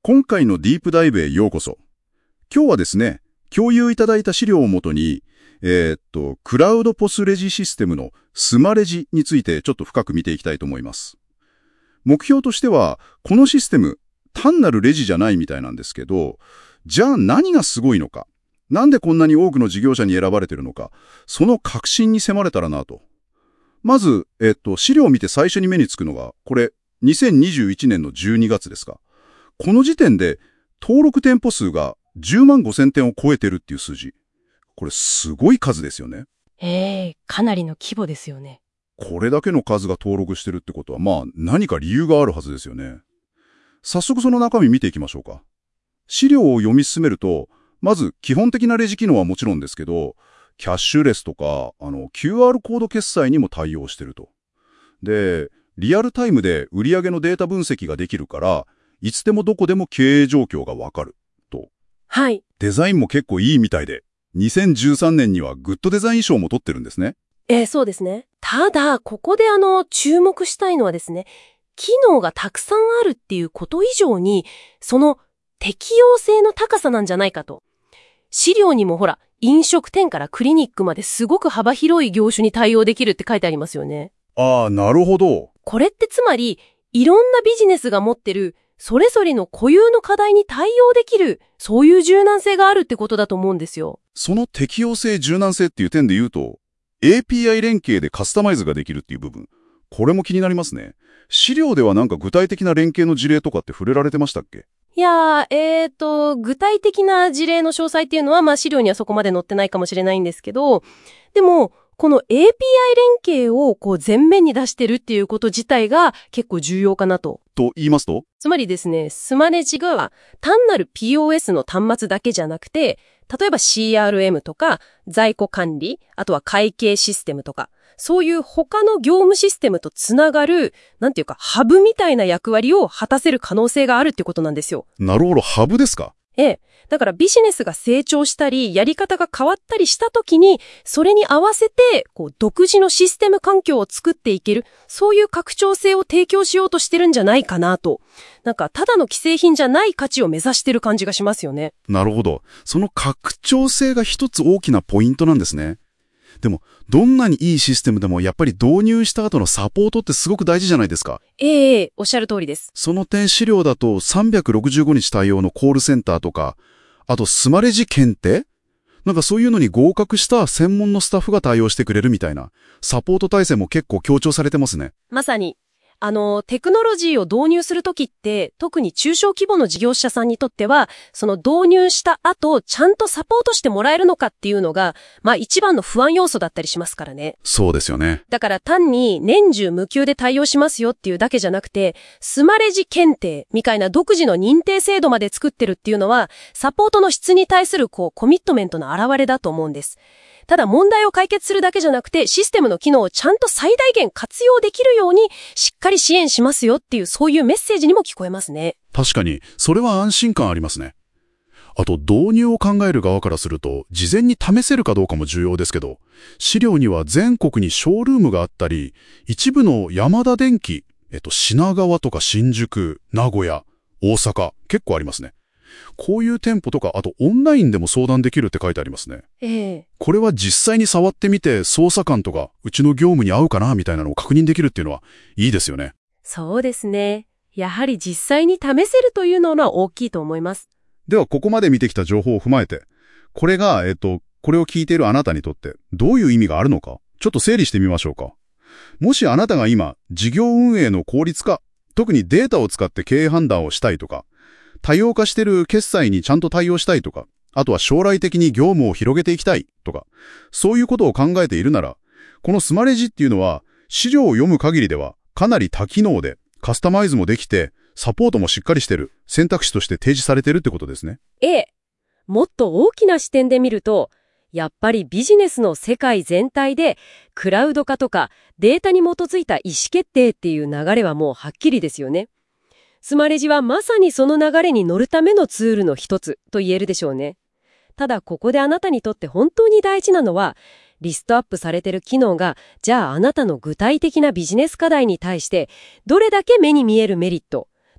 今回のディープダイブへようこそ。今日はですね、共有いただいた資料をもとに、クラウドポスレジシステムのスマレジについてちょっと深く見ていきたいと思います。目標としては、このシステム、単なるレジじゃないみたいなんですけど、じゃあ何がすごいのか、なんでこんなに多くの事業者に選ばれているのか、その核心に迫れたらなと。まず、資料を見て最初に目につくのが、これ、2021年の12月ですか。この時点で登録店舗数が10万5,000店を超えてるっていう数字。これすごい数ですよね。 かなりの規模ですよね。 これだけの数が登録してるってことは、何か理由があるはずですよね。早速その中身見ていきましょうか。資料を読み進めると、まず基本的なレジ機能はもちろんですけど、キャッシュレスとか、QR コード決済にも対応してると。で、リアルタイムで売上のデータ分析ができるから、いつでもどこでも経営状況がわかると。 はい。 デザインも結構いいみたいで、2013年にはグッドデザイン賞も取ってるんですね。 そうですね。ただ、ここで注目したいのはですね、機能がたくさんあるっていうこと以上に、その適用性の高さなんじゃないかと。資料にもほら、飲食店からクリニックまですごく幅広い業種に対応できるって書いてありますよね。 ああ、なるほど。 これってつまり、いろんなビジネスが持ってる、それぞれの固有の課題に対応できる、そういう柔軟性があるってことだと思うんですよ。 その適用性、柔軟性っていう点で言うと、API 連携でカスタマイズができるっていう部分。これも気になりますね。資料ではなんか具体的な連携の事例とかって触れられてましたっけ？ いやー、具体的な事例の詳細っていうのは、資料にはそこまで載ってないかもしれないんですけど、でも、この API 連携を前面に出してるっていうこと自体が結構重要かなと。 と言いますと？ つまりですね、スマレジが単なる POS の端末だけじゃなくて、例えば CRM とか在庫管理、あとは会計システムとか、そういう他の業務システムとつながる、ハブみたいな役割を果たせる可能性があるってことなんですよ。 なるほど、ハブですか？ だからビジネスが成長したり、やり方が変わったりしたときに、それに合わせて、独自のシステム環境を作っていける、そういう拡張性を提供しようとしてるんじゃないかなと。ただの既製品じゃない価値を目指してる感じがしますよね。 なるほど。その拡張性が一つ大きなポイントなんですね。でも、どんなにいいシステムでもやっぱり導入した後のサポートってすごく大事じゃないですか。 おっしゃる通りです。 その点資料だと365日対応のコールセンターとか、あとスマレジ検定？そういうのに合格した専門のスタッフが対応してくれるみたいな、サポート体制も結構強調されてますね。 まさに。テクノロジーを導入するときって、特に中小規模の事業者さんにとっては、その導入した後、ちゃんとサポートしてもらえるのかっていうのが、一番の不安要素だったりしますからね。 そうですよね。 だから単に年中無休で対応しますよっていうだけじゃなくて、スマレジ検定みたいな独自の認定制度まで作ってるっていうのは、サポートの質に対するコミットメントの表れだと思うんです。ただ問題を解決するだけじゃなくて、システムの機能をちゃんと最大限活用できるように、しっかり支援しますよっていう、そういうメッセージにも聞こえますね。 確かに、それは安心感ありますね。あと、導入を考える側からすると、事前に試せるかどうかも重要ですけど、資料には全国にショールームがあったり、一部のヤマダ電機、品川とか新宿、名古屋、大阪、結構ありますね。こういう店舗とか、あとオンラインでも相談できるって書いてありますね。これは実際に触ってみて、捜査官とか、うちの業務に合うかなみたいなのを確認できるっていうのは、いいですよね。 そうですね。やはり実際に試せるというのは大きいと思います。 では、ここまで見てきた情報を踏まえて、これが、これを聞いているあなたにとって、どういう意味があるのか、ちょっと整理してみましょうか。もしあなたが今、事業運営の効率化、特にデータを使って経営判断をしたいとか、多様化している決済にちゃんと対応したいとか、あとは将来的に業務を広げていきたいとか、そういうことを考えているなら、このスマレジっていうのは、資料を読む限りではかなり多機能で、カスタマイズもできて、サポートもしっかりしてる選択肢として提示されてるってことですね。 もっと大きな視点で見ると、やっぱりビジネスの世界全体で、クラウド化とかデータに基づいた意思決定っていう流れはもうはっきりですよね。スマレジはまさにその流れに乗るためのツールの一つと言えるでしょうね。ただここであなたにとって本当に大事なのは、リストアップされている機能が、じゃああなたの具体的なビジネス課題に対して、どれだけ目に見えるメリット、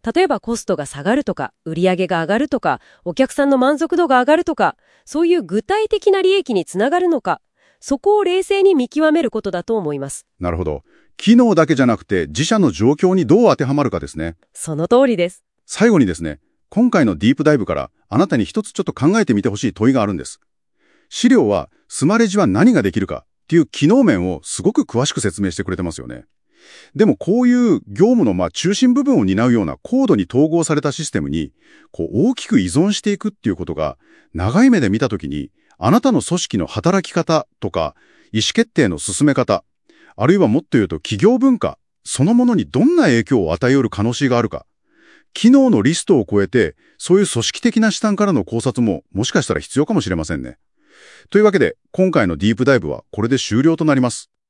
例えばコストが下がるとか、売上が上がるとか、お客さんの満足度が上がるとか、そういう具体的な利益につながるのか、そこを冷静に見極めることだと思います。 なるほど。機能だけじゃなくて自社の状況にどう当てはまるかですね。 その通りです。 最後にですね、今回のディープダイブからあなたに一つちょっと考えてみてほしい問いがあるんです。資料はスマレジは何ができるかっていう機能面をすごく詳しく説明してくれてますよね。でもこういう業務の中心部分を担うような高度に統合されたシステムに大きく依存していくっていうことが長い目で見たときにあなたの組織の働き方とか意思決定の進め方、あるいはもっと言うと企業文化そのものにどんな影響を与えうる可能性があるか、機能のリストを超えてそういう組織的な視点からの考察ももしかしたら必要かもしれませんね。というわけで今回のディープダイブはこれで終了となります。